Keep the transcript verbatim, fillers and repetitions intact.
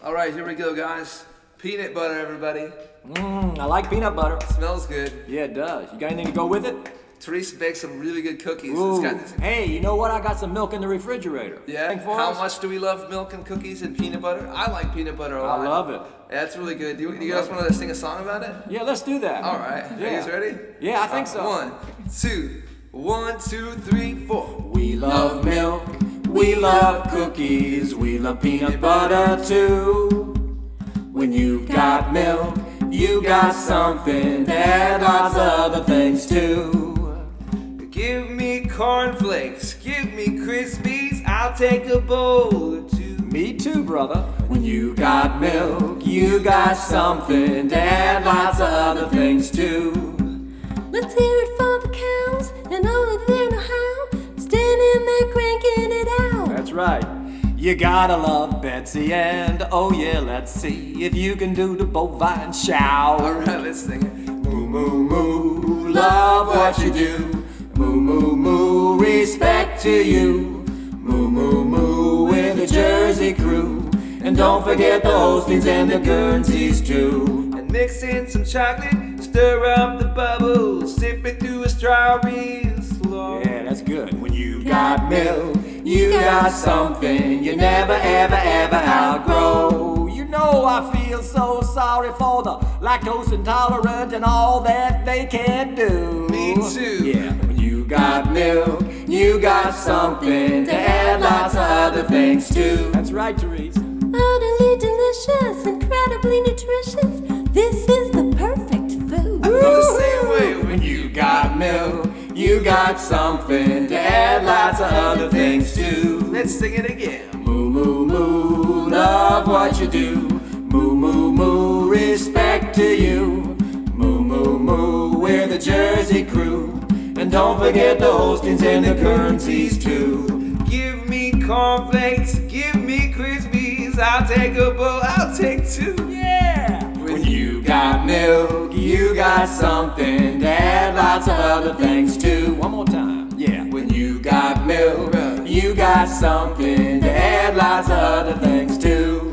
All right, here we go, guys. Peanut butter, everybody. Mmm, I like peanut butter. Smells good. Yeah, it does. You got anything to go with it? Teresa baked some really good cookies. Ooh. It's got this. Hey, you know what? I got some milk in the refrigerator. Yeah. Think for How us? much do we love milk and cookies and peanut butter? I like peanut butter a lot. I love it. Yeah, it's really good. Do you, do you guys want to sing a song about it? Yeah, let's do that. All right. Yeah. Are you guys ready? Yeah, I think Uh, so. One, two, one, two, three, four. We love milk, we love cookies, we love peanut butter too. When you've got milk, you got something, and lots of other things too. Give me cornflakes, give me Krispies, I'll take a bowl or two. Me too, brother. When you got milk, you got something, and lots of other things too. Let's hear it for the cows and only they know how. Standing there cranking it out. That's right. You gotta love Betsy, and oh yeah, let's see if you can do the bovine shout. All right, let's sing it. Moo moo moo, love what you do. Moo moo moo, respect to you. Moo moo moo, with the Jersey crew, and don't forget the Holsteins and the Guernseys too. And mix in some chocolate, stir up the bubbles, sip it through a straw real slow. Yeah, that's good. When you got milk, you got something you never ever ever outgrow. You know I feel so sorry for the lactose intolerant and all that they can't do. Me too. Yeah, when you got milk, you got something to add lots of other things too. That's right, Therese. Utterly delicious, incredibly nutritious. This is the perfect food. I feel the same way. When you got milk, you got something to add lots of other things too. Let's sing it again. Moo moo moo, love what you do. Moo moo moo, respect to you. Moo moo moo, we're the Jersey crew, and don't forget the Holsteins and the Guernseys too. Give me cornflakes, give me Krispies, I'll take a bowl, I'll take two. Yeah! When you got milk, you got something to add lots of other things too. One more time. Yeah. When you got milk, you got something to add lots of other things too.